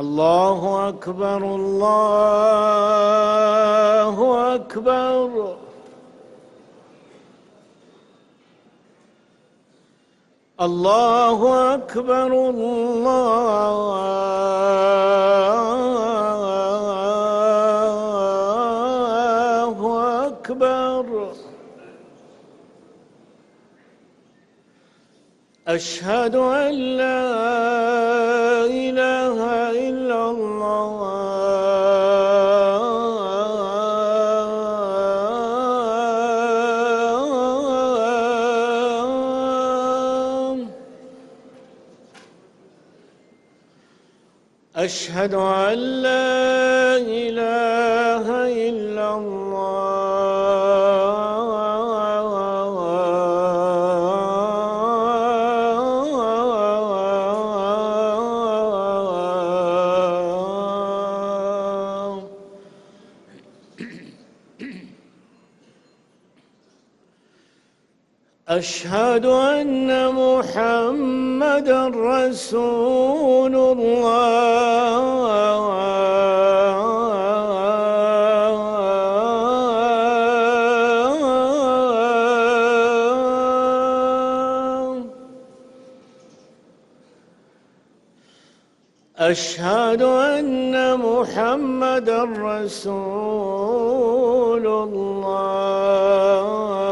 الله أكبر الله أكبر. الله أكبر الله أكبر. أشهد أن لا إله إلا الله أشهد أن لا إله إلا الله. أشهد أن محمدًا رسول الله. أشهد أن محمدًا رسول الله.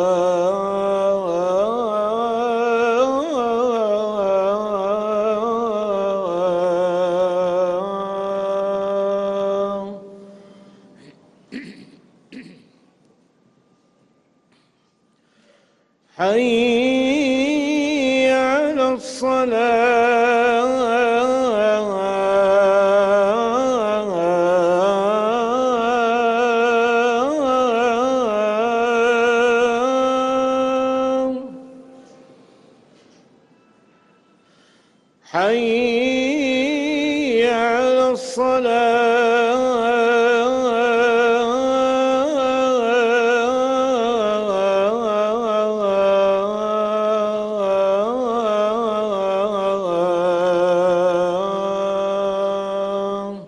حي على الصلاة. حي على الصلاة.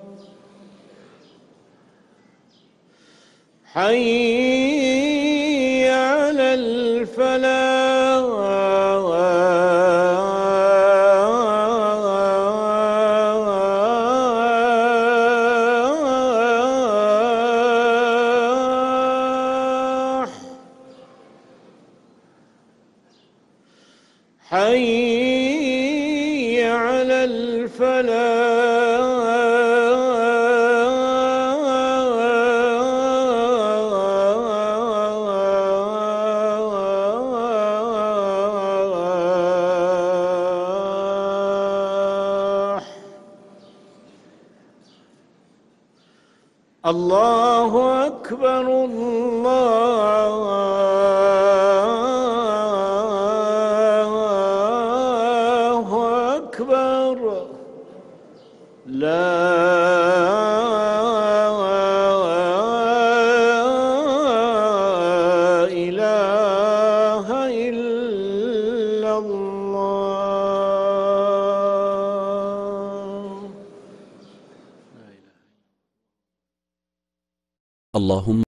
حي على الفلاح. حي على الفلاح. الله أكبر الله أكبر. لا إله إلا الله. اللهم